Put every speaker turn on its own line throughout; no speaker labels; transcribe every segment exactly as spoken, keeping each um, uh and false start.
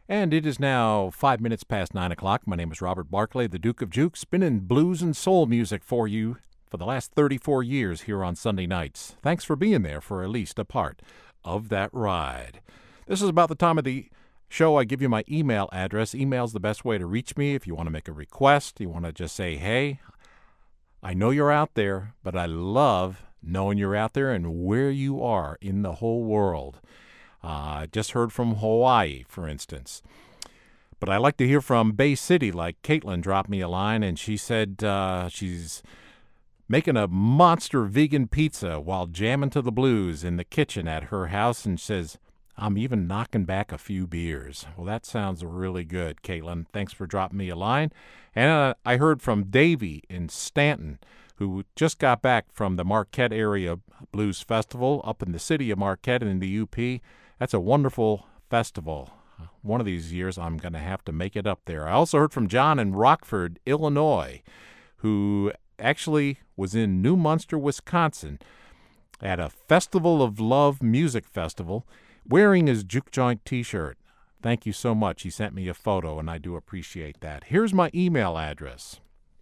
And it is now five minutes past nine o'clock. My name is Robert Barclay, the Duke of Juke, spinning blues and soul music for you for the last thirty-four years here on Sunday nights. Thanks for being there for at least a part of that ride. This is about the time of the show I give you my email address. Email's the best way to reach me if you want to make a request. You want to just say, hey, I know you're out there, but I love knowing you're out there and where you are in the whole world. I uh, just heard from Hawaii, for instance. But I like to hear from Bay City, like Caitlin dropped me a line, and she said uh, she's making a monster vegan pizza while jamming to the blues in the kitchen at her house, and says, I'm even knocking back a few beers. Well, that sounds really good, Caitlin. Thanks for dropping me a line. And uh, I heard from Davey in Stanton, who just got back from the Marquette Area Blues Festival up in the city of Marquette in the U P. That's a wonderful festival. One of these years, I'm going to have to make it up there. I also heard from John in Rockford, Illinois, who actually was in New Munster, Wisconsin, at a Festival of Love music festival, wearing his Juke Joint t-shirt. Thank you so much. He sent me a photo, and I do appreciate that. Here's my email address.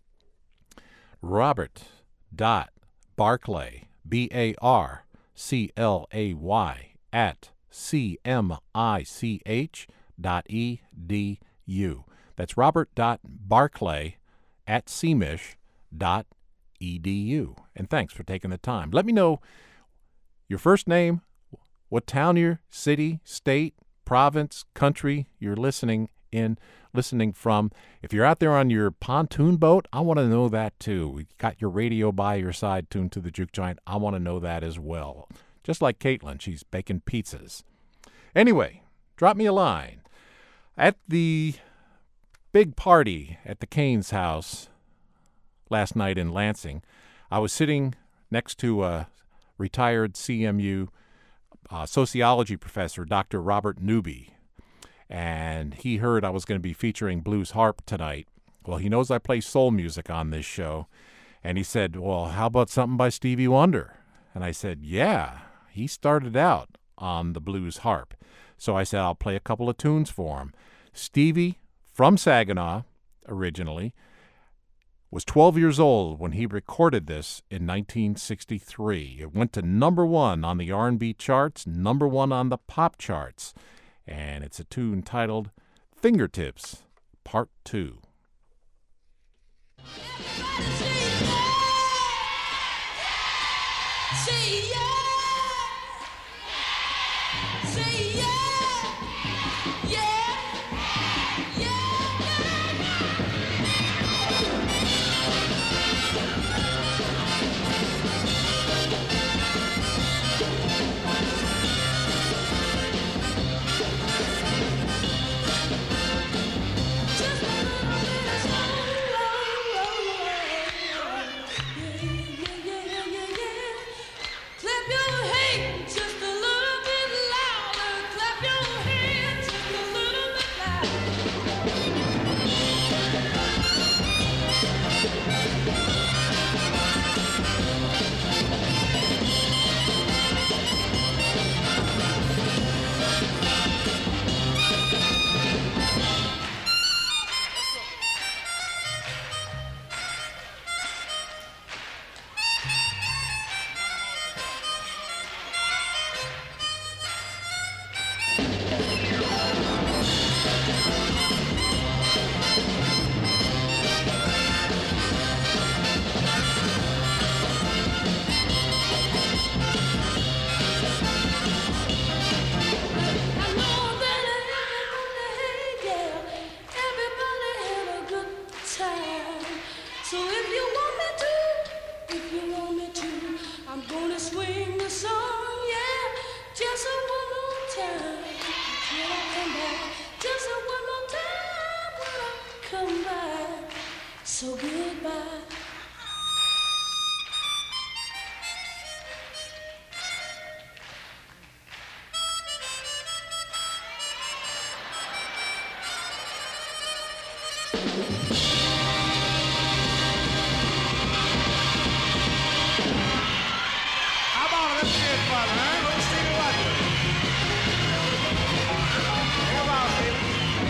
Robert.Barclay, B A R C L A Y, at C M I C H dot E D U. That's Robert.Barclay at C M I C H dot E D U. And thanks for taking the time. Let me know your first name, what town, your city, state, province, country you're listening in, listening from. If you're out there on your pontoon boat, I want to know that too. You got your radio by your side tuned to the Juke Joint. I want to know that as well. Just like Caitlin, she's baking pizzas. Anyway, drop me a line. At the big party at the Cain's house last night in Lansing, I was sitting next to a retired C M U uh, sociology professor, Doctor Robert Newby, and he heard I was going to be featuring blues harp tonight. Well, he knows I play soul music on this show, and he said, well, how about something by Stevie Wonder? And I said, yeah. He started out on the blues harp. So I said, I'll play a couple of tunes for him. Stevie, from Saginaw originally, was twelve years old when he recorded this in nineteen sixty-three. It went to number one on the R and B charts, number one on the pop charts. And it's a tune titled Fingertips, Part two.
Say yeah. Say yeah, yeah, yeah, so goodbye.
How about it? Let's see it, brother, huh? Let's see it right. Think about it, baby.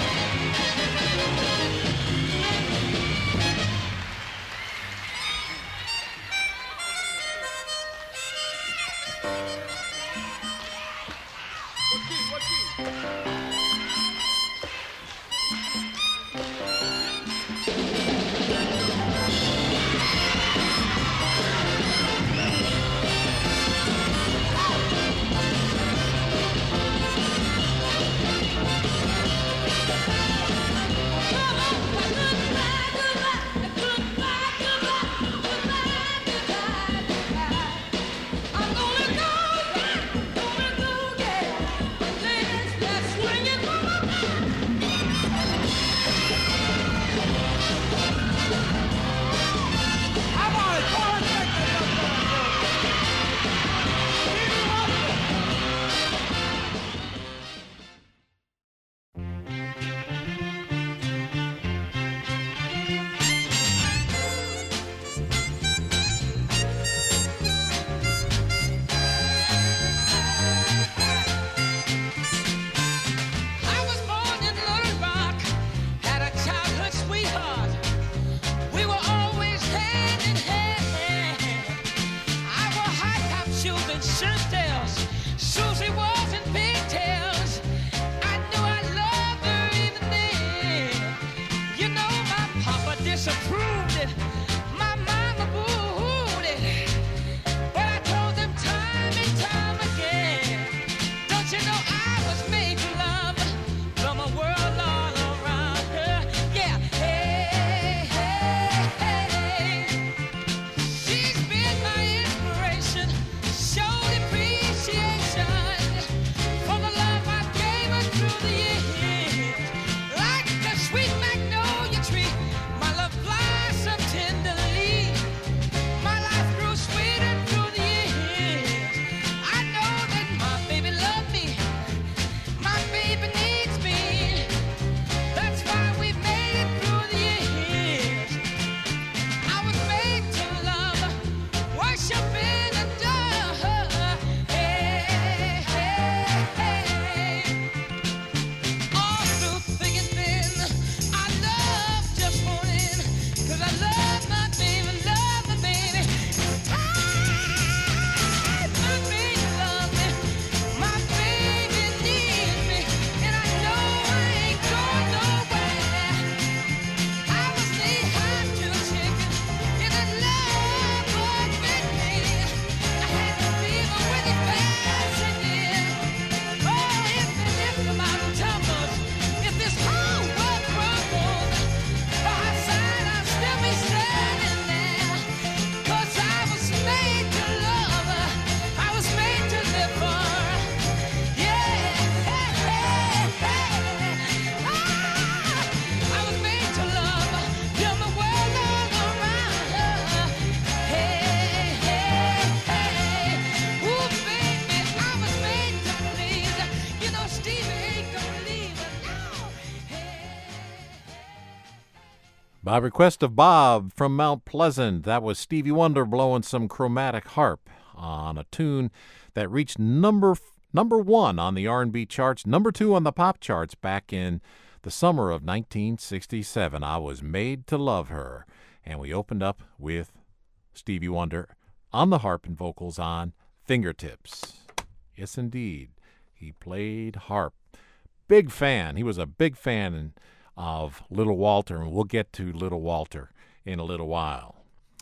By request of Bob from Mount Pleasant, that was Stevie Wonder blowing some chromatic harp on a tune that reached number number one on the R and B charts, number two on the pop charts back in the summer of nineteen sixty-seven. I Was Made to Love Her. And we opened up with Stevie Wonder on the harp and vocals on Fingertips. Yes, indeed. He played harp. Big fan. He was a big fan of Little Walter, and we'll get to Little Walter in a little while.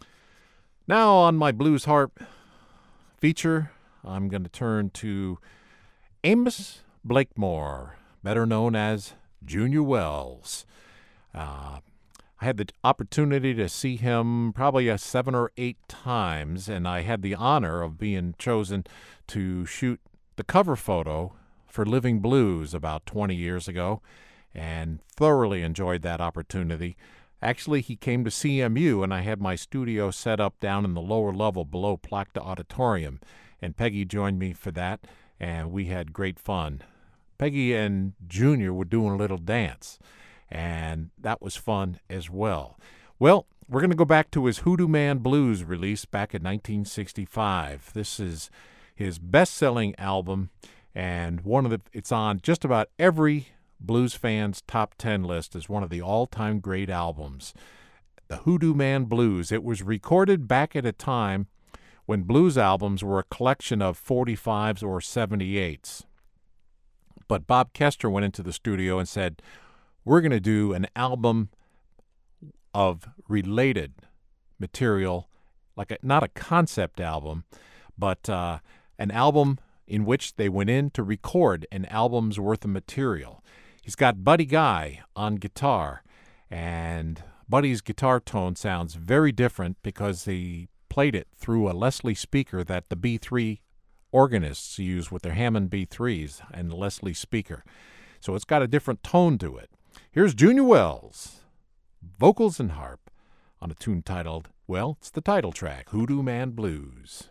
Now on my blues harp feature, I'm going to turn to Amos Blakemore, better known as Junior Wells. Uh, I had the opportunity to see him probably a seven or eight times, and I had the honor of being chosen to shoot the cover photo for Living Blues about twenty years ago, and thoroughly enjoyed that opportunity. Actually, he came to C M U, and I had my studio set up down in the lower level below Plachta Auditorium, and Peggy joined me for that, and we had great fun. Peggy and Junior were doing a little dance, and that was fun as well. Well, we're going to go back to his Hoodoo Man Blues release back in nineteen sixty-five. This is his best-selling album, and one of the it's on just about every blues fan's top ten list as one of the all-time great albums. The Hoodoo Man Blues. It was recorded back at a time when blues albums were a collection of forty-fives or seventy-eights. But Bob Kester went into the studio and said, we're going to do an album of related material, like a, not a concept album, but uh, an album in which they went in to record an album's worth of material. He's got Buddy Guy on guitar, and Buddy's guitar tone sounds very different because he played it through a Leslie speaker that the B three organists use with their Hammond B threes and the Leslie speaker. So it's got a different tone to it. Here's Junior Wells, vocals and harp, on a tune titled, well, it's the title track, Hoodoo Man Blues.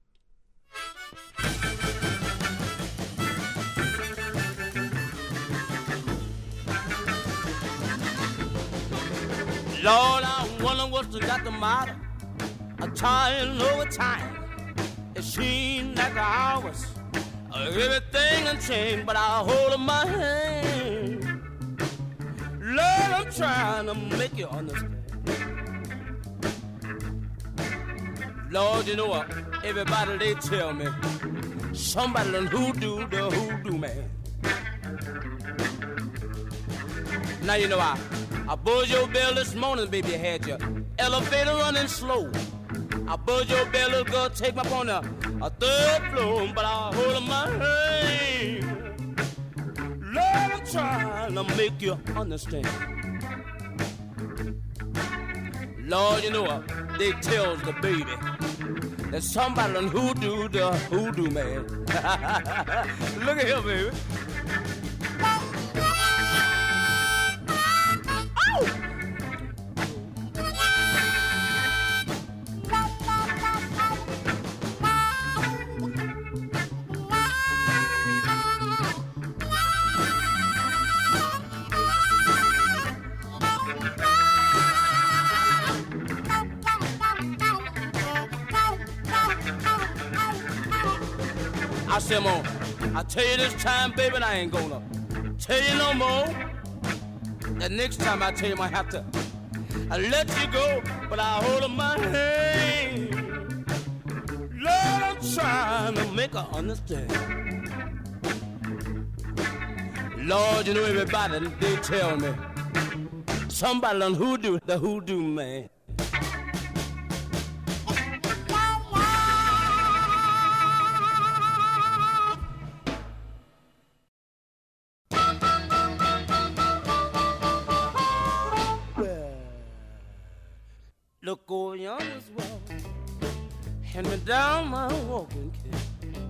Lord, I wonder what's got the matter. I'm trying over time. It seems like the hours, everything done changed, but I hold in my hand. Lord, I'm trying to make you understand. Lord, you know what? Everybody, they tell me somebody done hoodoo the hoodoo man. Now you know I, I buzzed your bell this morning, baby, had your elevator running slow. I buzzed your bell, little girl, take me up on a, a third floor, but I hold in my hand. Lord, I'm trying to make you understand. Lord, you know what? They tell the baby that somebody done hoodoo the hoodoo man. Look at here, baby. I said, Mom, I tell you this time, baby, and I ain't gonna tell you no more. The next time I tell you, I have to I let you go, but I hold in my hand. Lord, I'm trying to make her understand. Lord, you know everybody, they tell me somebody done hoodoo the hoodoo man. Look over yonder wall, hand me down my walking cane.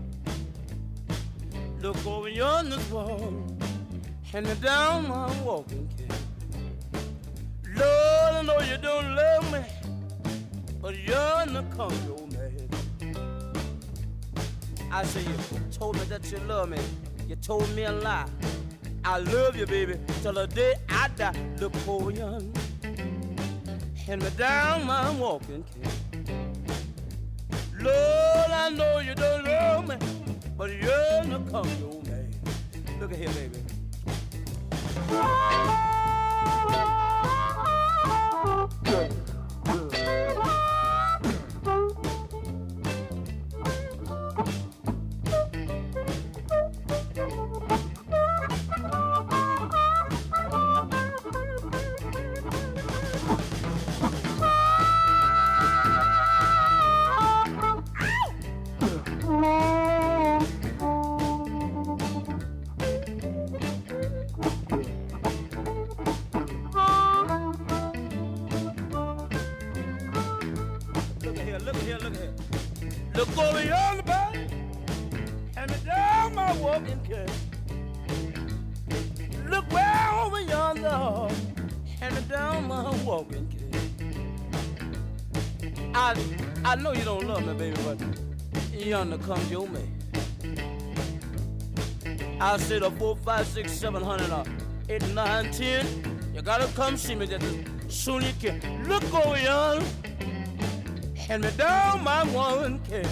Look over yonder wall, hand me down my walking cane. Lord, I know you don't love me, but you're in the country, old man. I say you told me that you love me, you told me a lie. I love you, baby, till the day I die. Look over yonder. hand me down my walking cane. Lord, I know you don't love me, but you're not come your man. Look at here, baby. Look over yonder, boy, hand me down my walking cane. Look way over yonder, hand me down my walking cane. I, I know you don't love me, baby, but yonder comes your man. I said a four, five, six, seven hundred, or eight, nine, ten. You gotta come see me just as soon as you can. Look over yonder. Hand me down my one cane.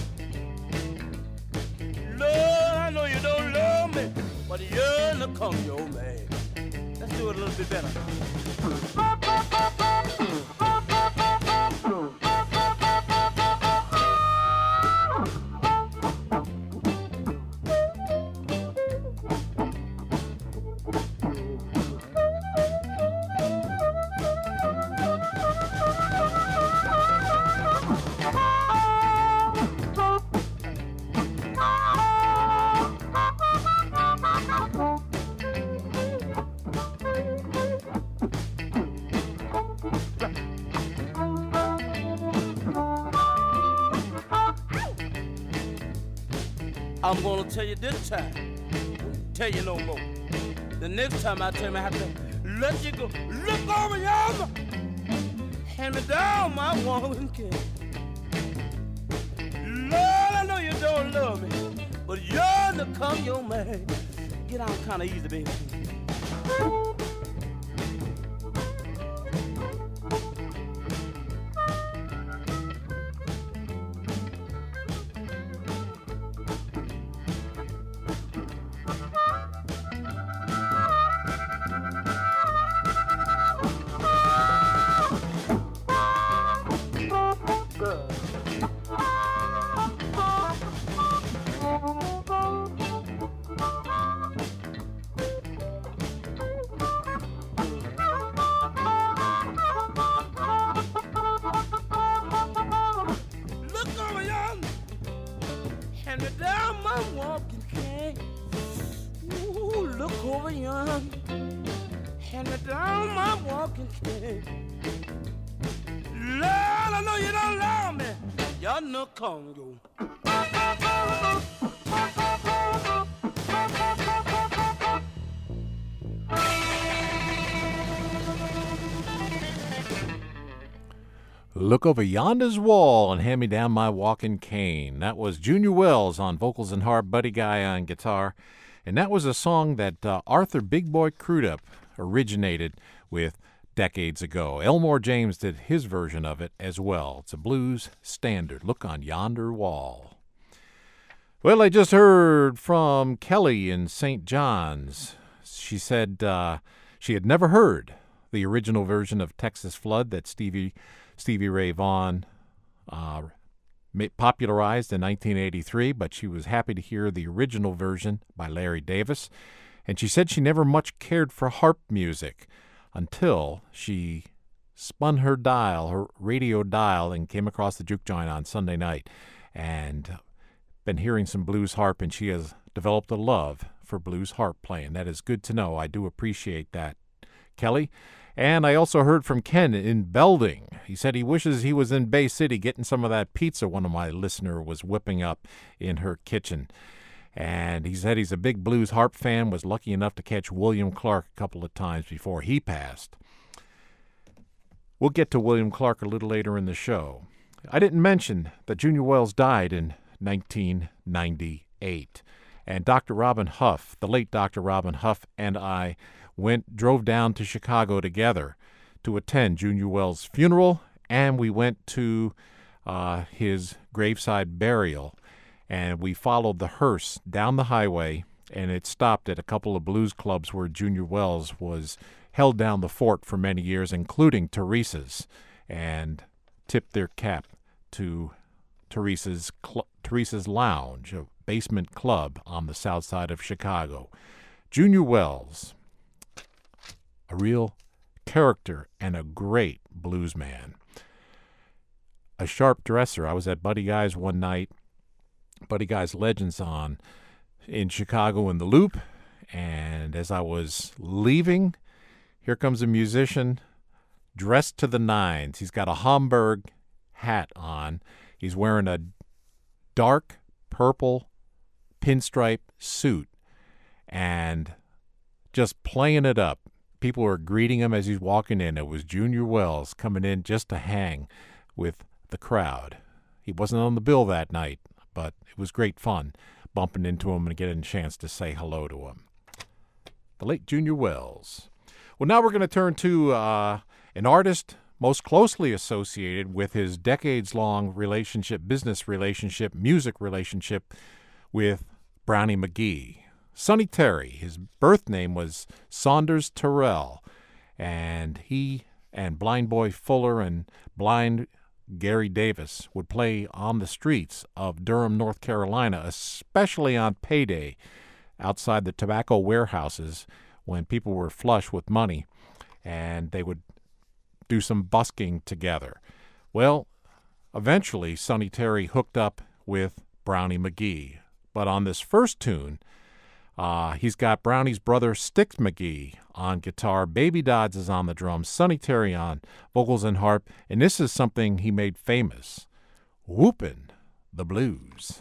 Lord, I know you don't love me, but you're gonna come your man. Let's do it a little bit better. I'm gonna tell you this time, tell you no more. The next time I tell me I have to let you go. Look over yonder, hand me down my walking cane. Lord, I know you don't love me, but you're to come your man. Get out kind of easy, baby. Congo.
Look over yonder's wall and hand me down my walking cane. That was Junior Wells on vocals and harp, Buddy Guy on guitar. And that was a song that uh, Arthur Big Boy Crudup originated with decades ago. Elmore James did his version of it as well. It's a blues standard. Look on yonder wall. Well, I just heard from Kelly in Saint John's. She said uh, she had never heard the original version of Texas Flood that Stevie Stevie Ray Vaughan uh, popularized in nineteen eighty-three, but she was happy to hear the original version by Larry Davis. And she said she never much cared for harp music until she spun her dial, her radio dial, and came across the juke joint on Sunday night and been hearing some blues harp, and she has developed a love for blues harp playing. That is good to know. I do appreciate that, Kelly. And I also heard from Ken in Belding. He said he wishes he was in Bay City getting some of that pizza one of my listener was whipping up in her kitchen. And he said he's a big blues harp fan, was lucky enough to catch William Clark a couple of times before he passed. We'll get to William Clark a little later in the show. I didn't mention that Junior Wells died in nineteen ninety-eight. And Doctor Robin Huff, the late Doctor Robin Huff, and I went, drove down to Chicago together to to attend Junior Wells' funeral, and we went to uh, his graveside burial. And we followed the hearse down the highway, and it stopped at a couple of blues clubs where Junior Wells was held down the fort for many years, including Teresa's, and tipped their cap to Teresa's Cl- Teresa's Lounge, a basement club on the south side of Chicago. Junior Wells, a real character and a great blues man. A sharp dresser. I was at Buddy Guy's one night. Buddy Guy's Legends on in Chicago in the Loop, and as I was leaving, here comes a musician dressed to the nines. He's got a Homburg hat on. He's wearing a dark purple pinstripe suit and just playing it up. People were greeting him as he's walking in. It was Junior Wells coming in just to hang with the crowd. He wasn't on the bill that night, but it was great fun bumping into him and getting a chance to say hello to him. The late Junior Wells. Well, now we're going to turn to uh, an artist most closely associated with his decades-long relationship, business relationship, music relationship with Brownie McGhee. Sonny Terry. His birth name was Saunders Terrell, and he and Blind Boy Fuller and Blind Gary Davis would play on the streets of Durham, North Carolina, especially on payday, outside the tobacco warehouses when people were flush with money, and they would do some busking together. Well, eventually Sonny Terry hooked up with Brownie McGhee, but on this first tune, Uh, he's got Brownie's brother Sticks McGhee on guitar, Baby Dodds is on the drums, Sonny Terry on vocals and harp, and this is something he made famous, Whoopin' the Blues.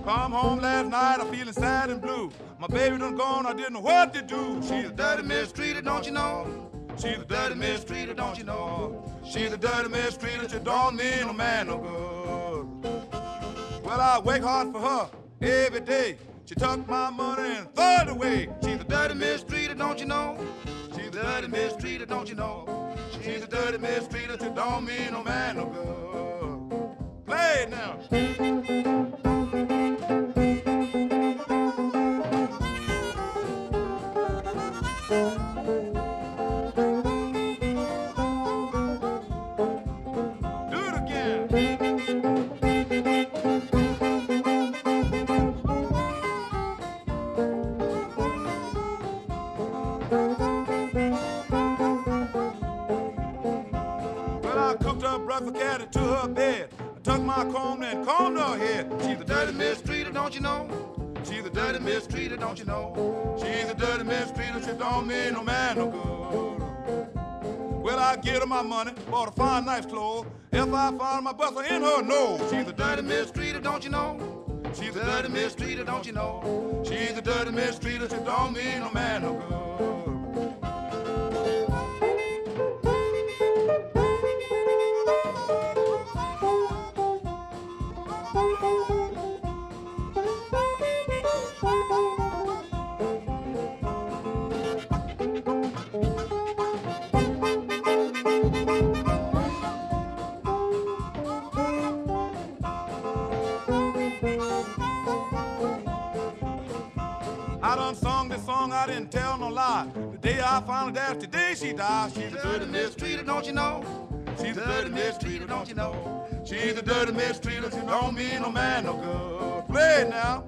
Come home last night, I'm feeling sad and blue. My baby done gone, I didn't know what to do. She's a dirty mistreated, don't you know? She's a dirty mistreated, don't you know? She's a dirty mistreated, she don't mean no man no good. Well, I wake hard for her every day. She took my money and threw it away. She's a dirty mistreated, don't you know? She's a dirty mistreated, don't you know? She's a dirty mistreated, she don't mean no man no good. Play it now. Cat to her bed. I took my comb and combed her head. She's a dirty mistreated, don't you know? She's a dirty mistreated, don't you know? She's a dirty mistreated, she don't mean no man no good. Well, I get her my money, bought a fine, nice clothes. If I found my buster in her nose, she's a dirty mistreated, don't you know? She's a dirty mistreated, don't you know? She's a dirty mistreated, she don't mean no man no good. I done sung this song, I didn't tell no lie. The day I found her dead, today she died. She's a dirty mistreated, don't you know? She's a dirty mistreated, don't you know? She's a dirty mistreated, she don't mean no man no good. Play it now.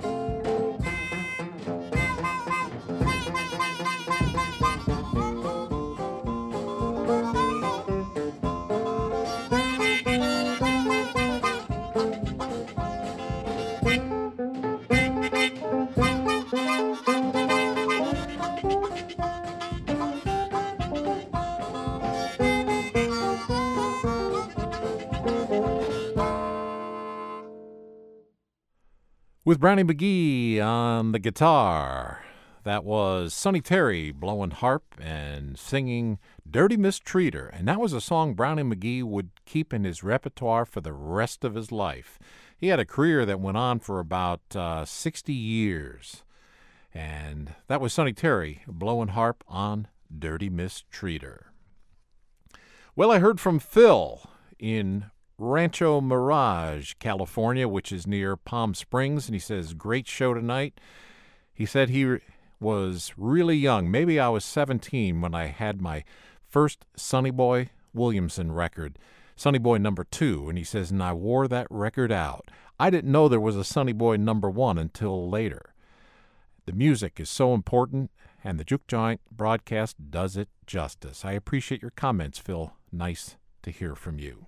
With Brownie McGhee on the guitar. That was Sonny Terry blowing harp and singing Dirty Mistreater. And that was a song Brownie McGhee would keep in his repertoire for the rest of his life. He had a career that went on for about uh, sixty years. And that was Sonny Terry blowing harp on Dirty Mistreater. Well, I heard from Phil in Rancho Mirage, California, which is near Palm Springs, and he says, great show tonight. He said he re- was really young. Maybe I was seventeen when I had my first Sonny Boy Williamson record, Sonny Boy number two, and he says, and I wore that record out. I didn't know there was a Sonny Boy number one until later. The music is so important, and the Juke Joint broadcast does it justice. I appreciate your comments, Phil. Nice to hear from you.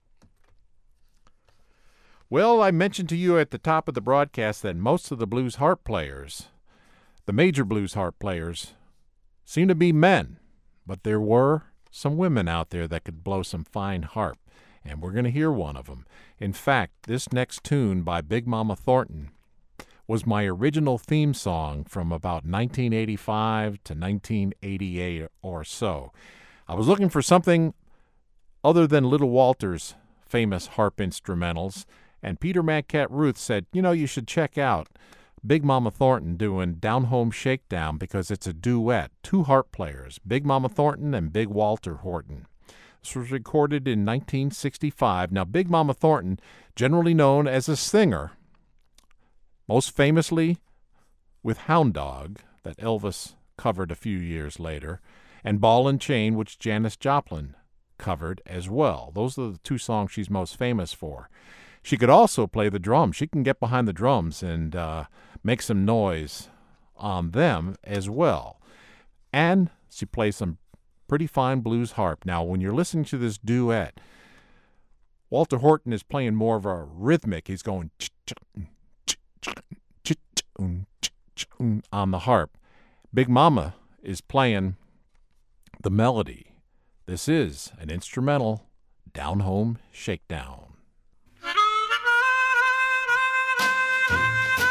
Well, I mentioned to you at the top of the broadcast that most of the blues harp players, the major blues harp players, seem to be men, but there were some women out there that could blow some fine harp, and we're going to hear one of them. In fact, this next tune by Big Mama Thornton was my original theme song from about nineteen eighty-five to nineteen eighty-eight or so. I was looking for something other than Little Walter's famous harp instrumentals, and Peter Mancat Ruth said, you know, you should check out Big Mama Thornton doing Down Home Shakedown because it's a duet, two harp players, Big Mama Thornton and Big Walter Horton. This was recorded in nineteen sixty-five. Now, Big Mama Thornton, generally known as a singer, most famously with Hound Dog, that Elvis covered a few years later, and Ball and Chain, which Janis Joplin covered as well. Those are the two songs she's most famous for. She could also play the drums. She can get behind the drums and uh, make some noise on them as well. And she plays some pretty fine blues harp. Now, when you're listening to this duet, Walter Horton is playing more of a rhythmic. He's going on the harp. Big Mama is playing the melody. This is an instrumental Down Home Shakedown.
Thank you.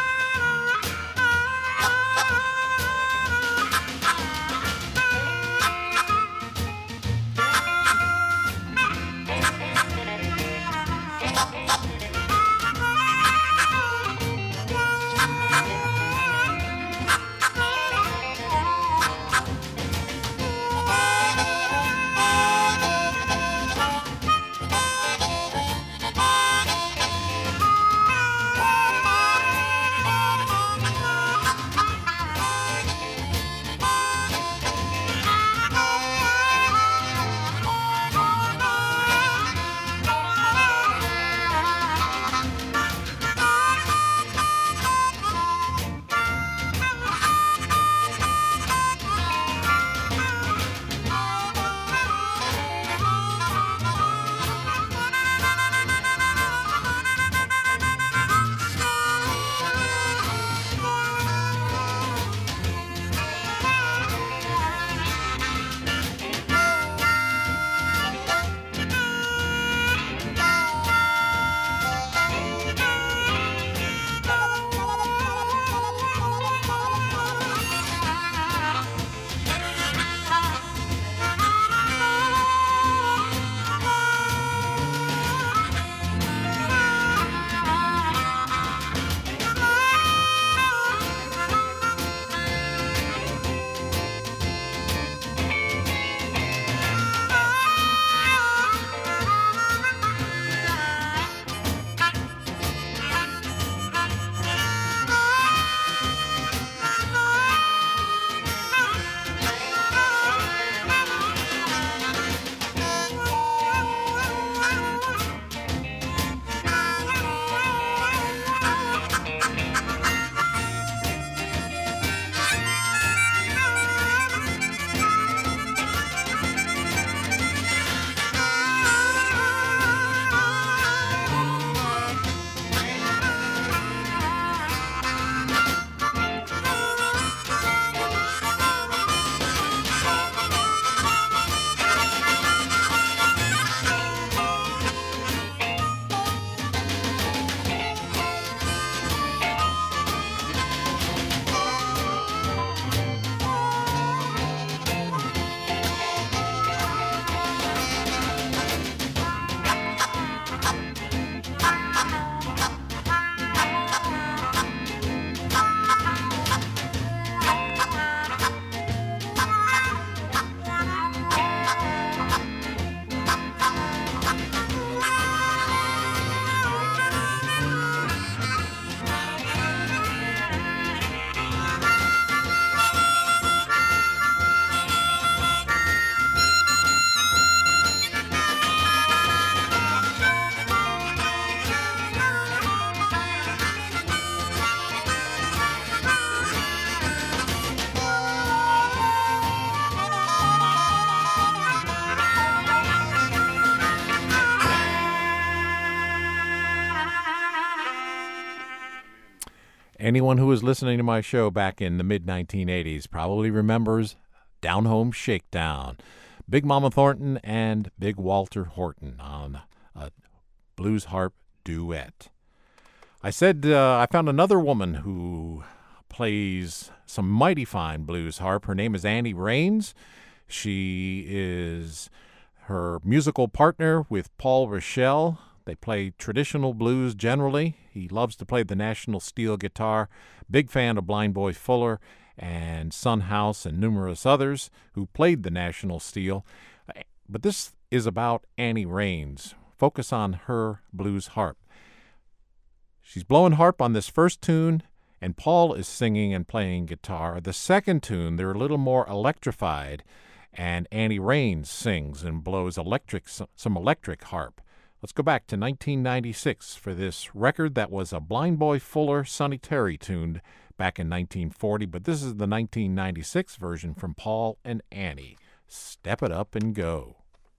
Anyone who was listening to my show back in the mid nineteen eighties probably remembers Down Home Shakedown. Big Mama Thornton and Big Walter Horton on a blues harp duet. I said uh, I found another woman who plays some mighty fine blues harp. Her name is Annie Raines. She is her musical partner with Paul Rochelle. They play traditional blues generally. He loves to play the National steel guitar. Big fan of Blind Boy Fuller and Son House and numerous others who played the National steel. But this is about Annie Raines. Focus on her blues harp. She's blowing harp on this first tune, and Paul is singing and playing guitar. The second tune, they're a little more electrified, and Annie Raines sings and blows electric, some electric harp. Let's go back to nineteen ninety-six for this record that was a Blind Boy Fuller, Sonny Terry tuned back in nineteen forty, but this is the nineteen ninety-six version from Paul and Annie. Step it up and go.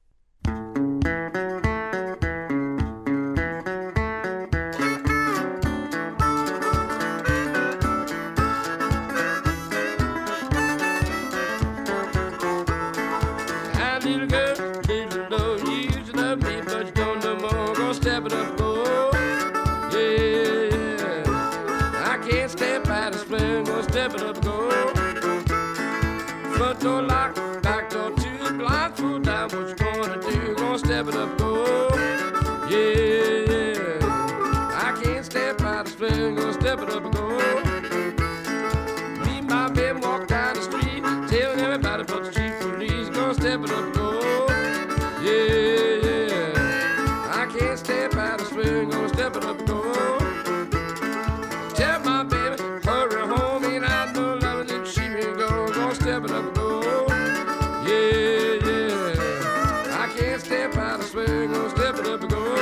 Step it up, go. Front door lock, back door two, blindfold down. What you gonna do? Gonna step it up, go. Yeah, yeah. I can't step by the spring. Gonna step it up, go. Me and my baby walk down the street, telling everybody but the chief police. Gonna step it up, go. Yeah, yeah. I can't step by the spring. Gonna step it up, go. Tell my baby, hurry home, and I know love it, she will go, gonna step it up and go, yeah, yeah, I can't step out of swing, gonna step it up and go.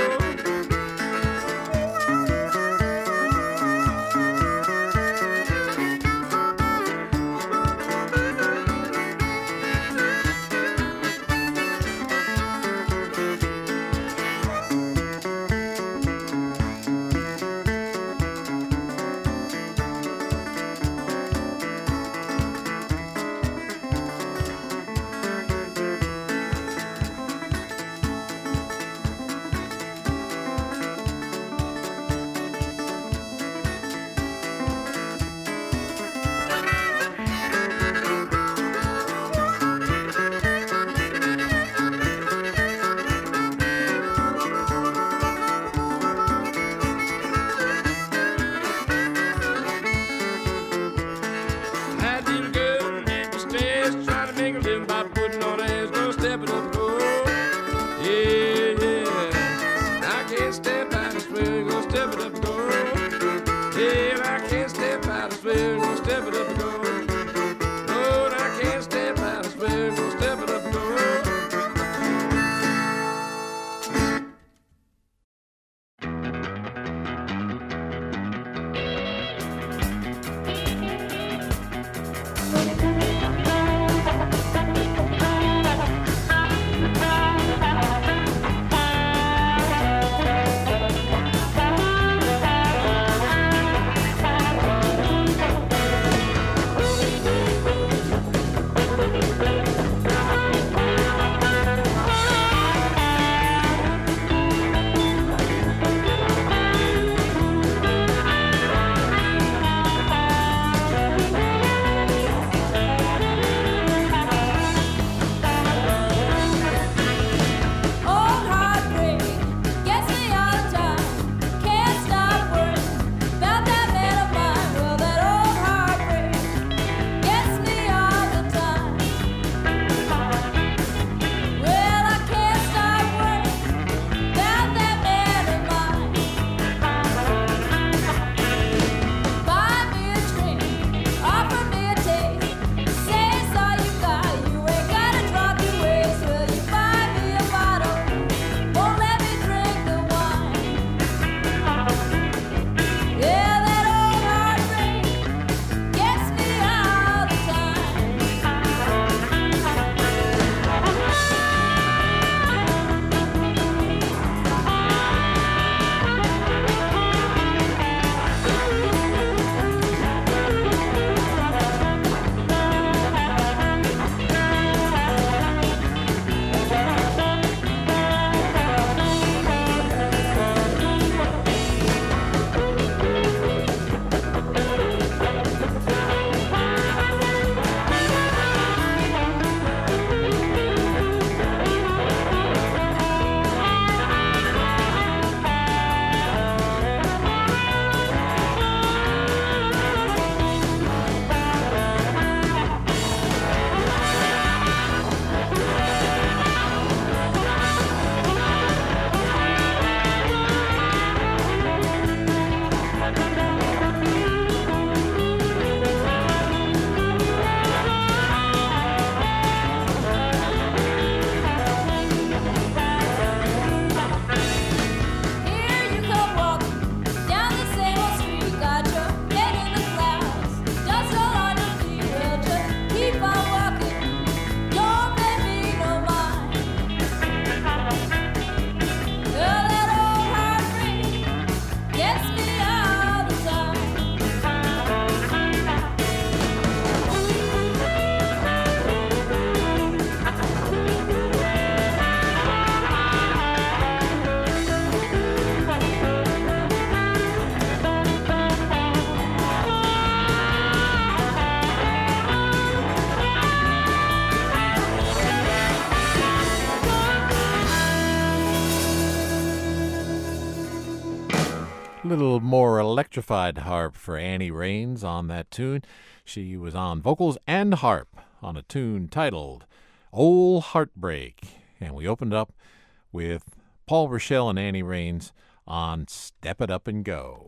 Little more electrified harp for Annie Raines on that tune. She was on vocals and harp on a tune titled Old Heartbreak. And we opened up with Paul Rochelle and Annie Raines on Step It Up and Go.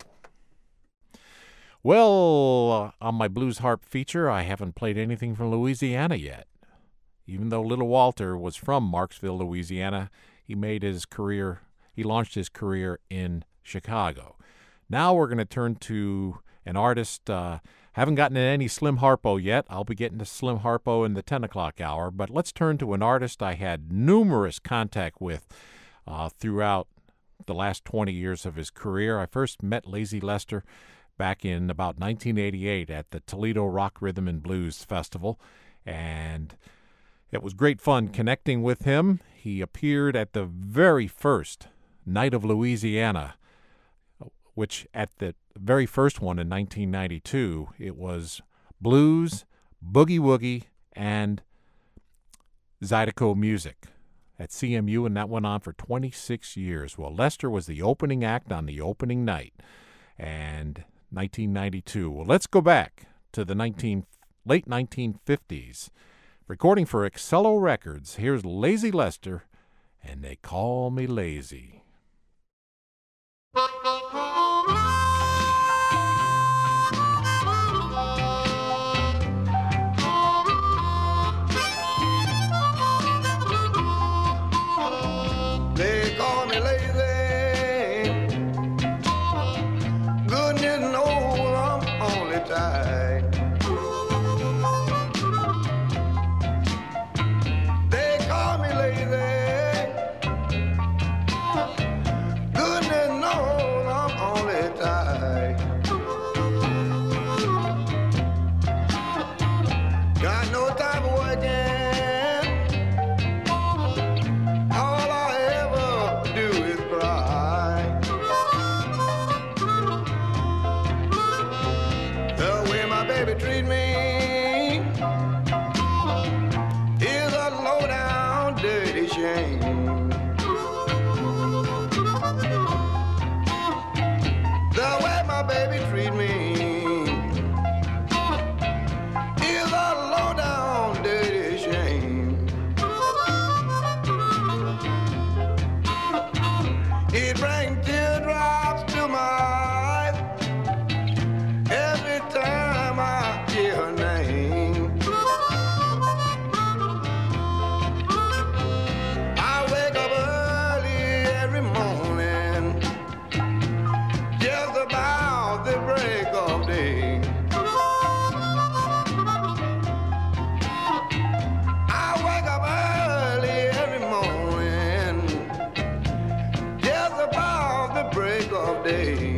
Well, uh, on my blues harp feature, I haven't played anything from Louisiana yet. Even though Little Walter was from Marksville, Louisiana, he made his career, he launched his career in Chicago. Now we're going to turn to an artist. Uh, haven't gotten to any Slim Harpo yet. I'll be getting to Slim Harpo in the ten o'clock hour. But let's turn to an artist I had numerous contact with uh, throughout the last twenty years of his career. I first met Lazy Lester back in about nineteen eighty-eight at the Toledo Rock Rhythm and Blues Festival. And it was great fun connecting with him. He appeared at the very first Night of Louisiana, which at the very first one in nineteen ninety-two, it was blues, boogie woogie, and Zydeco music at C M U, and that went on for twenty-six years. Well, Lester was the opening act on the opening night, and nineteen ninety-two. Well, let's go back to the nineteen, late nineteen fifties. Recording for Excello Records, here's Lazy Lester, and They Call Me Lazy.
They call me lazy. Goodness knows I'm only tired. They call me lazy. Goodness knows I'm only tired. Got no time for working. Treat me is a low down dirty shame. The way my baby treat me is a low down dirty shame. It brings teardrops to my eyes every time I hear her name. I wake up early every morning, just about the break of day. I wake up early every morning, just about the break of day.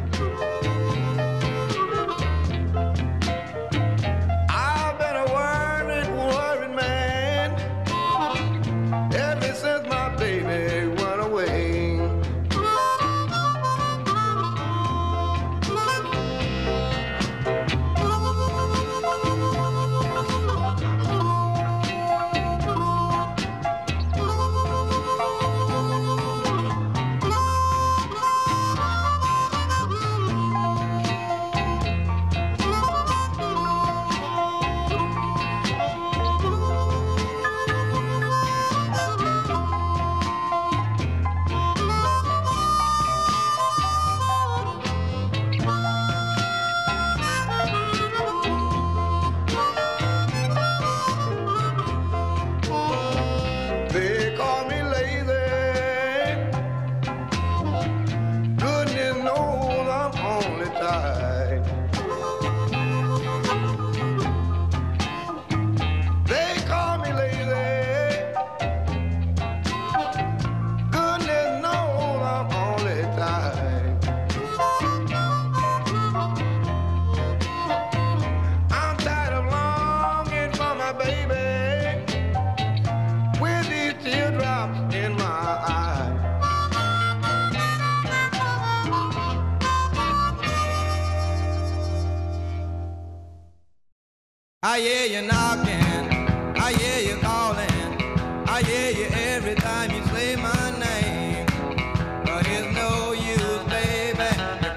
I hear you knocking, I hear you calling, I hear you every time you say my name. But it's no use, baby,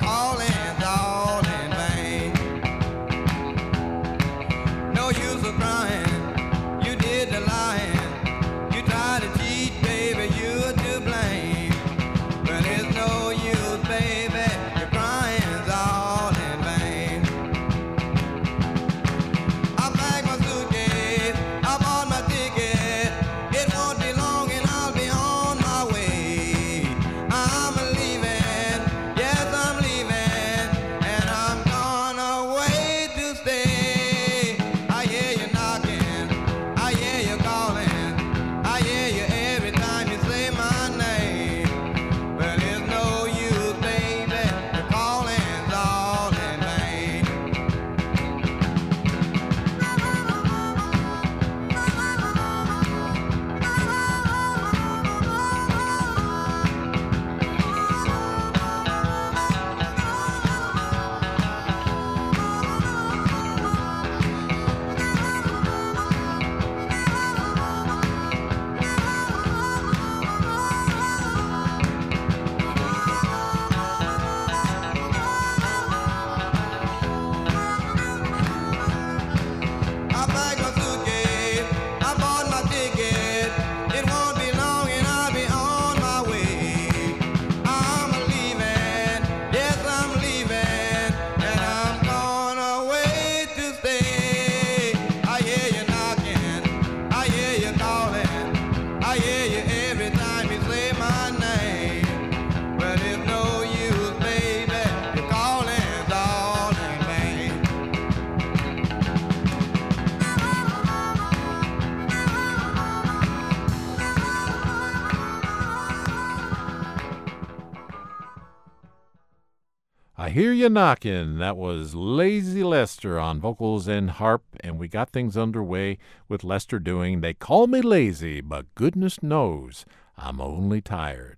I Hear You Knockin'. That was Lazy Lester on vocals and harp, and we got things underway with Lester doing They Call Me Lazy, but goodness knows I'm only tired.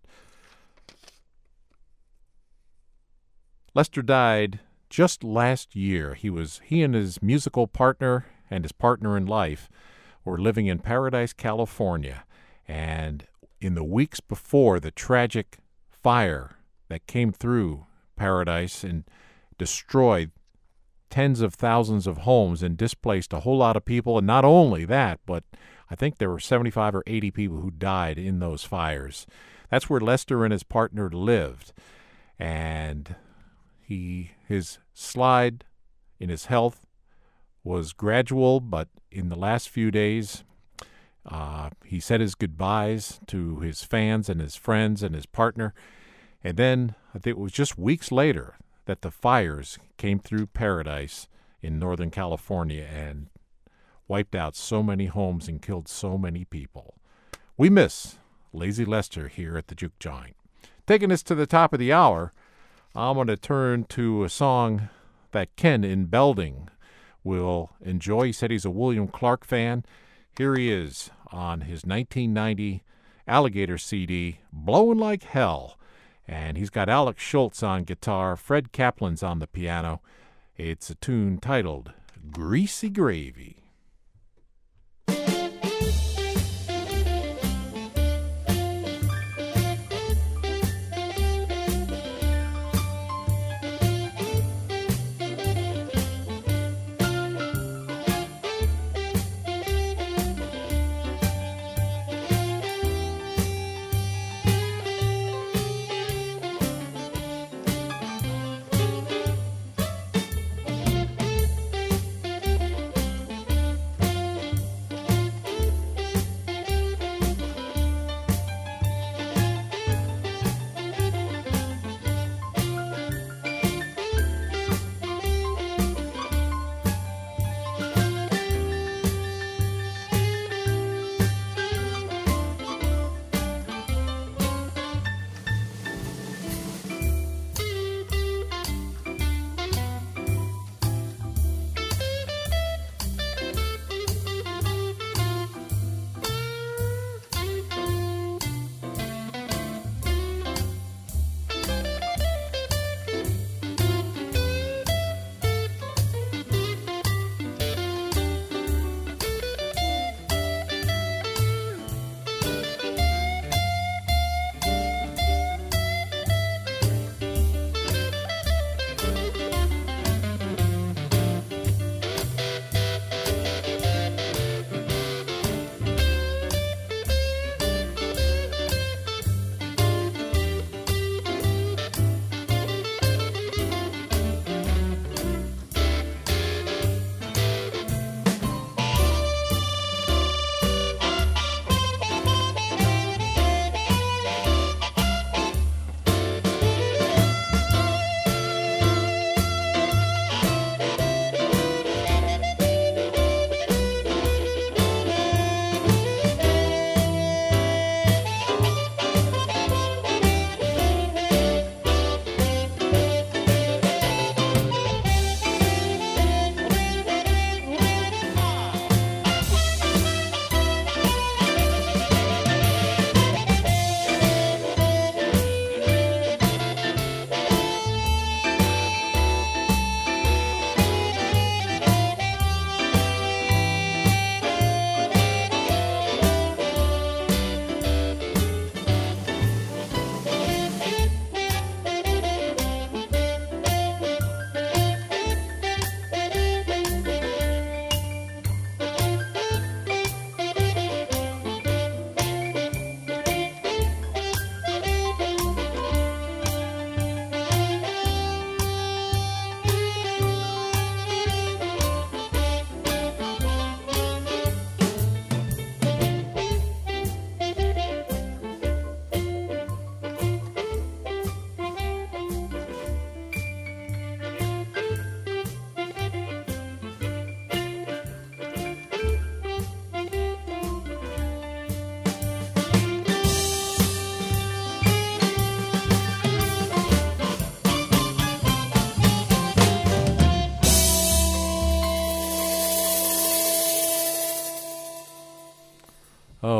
Lester died just last year. He was he and his musical partner and his partner in life were living in Paradise, California, and in the weeks before the tragic fire that came through Paradise and destroyed tens of thousands of homes and displaced a whole lot of people. And not only that, but I think there were seventy-five or eighty people who died in those fires. That's where Lester and his partner lived. And he his slide in his health was gradual, but in the last few days, uh, he said his goodbyes to his fans and his friends and his partner. And then I think it was just weeks later that the fires came through Paradise in Northern California and wiped out so many homes and killed so many people. We miss Lazy Lester here at the Juke Joint. Taking us to the top of the hour, I'm going to turn to a song that Ken in Belding will enjoy. He said he's a William Clark fan. Here he is on his nineteen ninety Alligator C D, Blowin' Like Hell. And he's got Alex Schultz on guitar, Fred Kaplan's on the piano. It's a tune titled Greasy Gravy.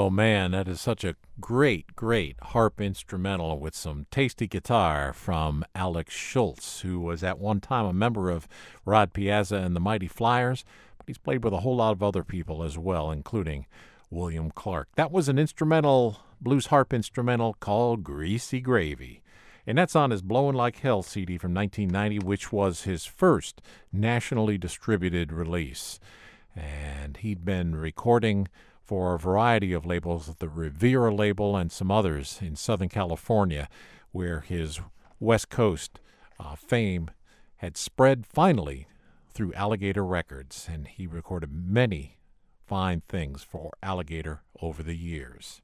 Oh, man, that is such a great, great harp instrumental with some tasty guitar from Alex Schultz, who was at one time a member of Rod Piazza and the Mighty Flyers, but he's played with a whole lot of other people as well, including William Clark. That was an instrumental, blues harp instrumental called Greasy Gravy. And that's on his Blowin' Like Hell C D from nineteen ninety, which was his first nationally distributed release. And he'd been recording for a variety of labels, the Rivera label and some others in Southern California, where his West Coast uh, fame had spread finally through Alligator Records, and he recorded many fine things for Alligator over the years.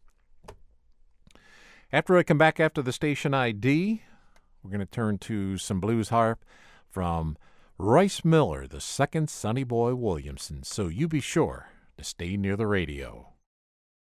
After I come back after the station I D, we're going to turn to some blues harp from Royce Miller, the second Sonny Boy Williamson, so you be sure to stay near the radio.